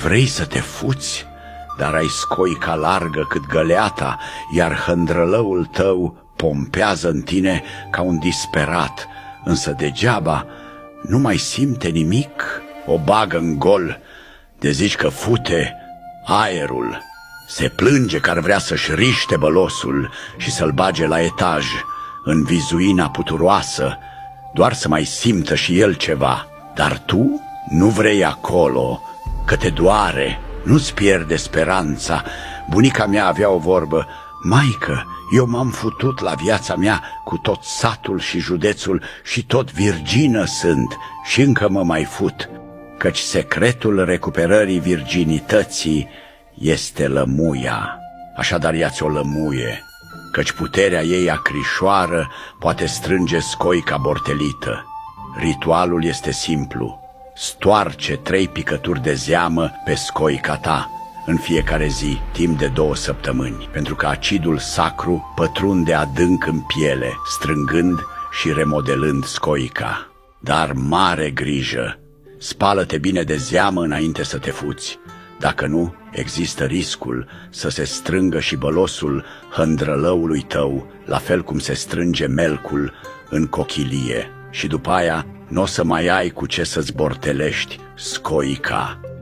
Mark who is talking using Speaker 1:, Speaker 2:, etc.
Speaker 1: vrei să te fuți, dar ai scoica largă cât găleata, iar hândrălăul tău pompează în tine ca un disperat, însă degeaba nu mai simte nimic, o bagă în gol, de zici că fute aerul, se plânge că ar vrea să-și riște bălosul și să-l bage la etaj, în vizuina puturoasă, doar să mai simtă și el ceva. Dar tu nu vrei acolo, că te doare, nu-ți pierde speranța. Bunica mea avea o vorbă: maică, eu m-am futut la viața mea cu tot satul și județul și tot virgină sunt și încă mă mai fut, căci secretul recuperării virginității este lămuia. Așadar ia-ți o lămuie, căci puterea ei acrișoară poate strânge scoica bortelită. Ritualul este simplu: stoarce 3 picături de zeamă pe scoica ta în fiecare zi, timp de 2 săptămâni, pentru că acidul sacru pătrunde adânc în piele, strângând și remodelând scoica. Dar mare grijă! Spală-te bine de zeamă înainte să te fuți. Dacă nu, există riscul să se strângă și bălosul hândrălăului tău, la fel cum se strânge melcul în cochilie, și după aia n-o să mai ai cu ce să-ți bortelești scoica.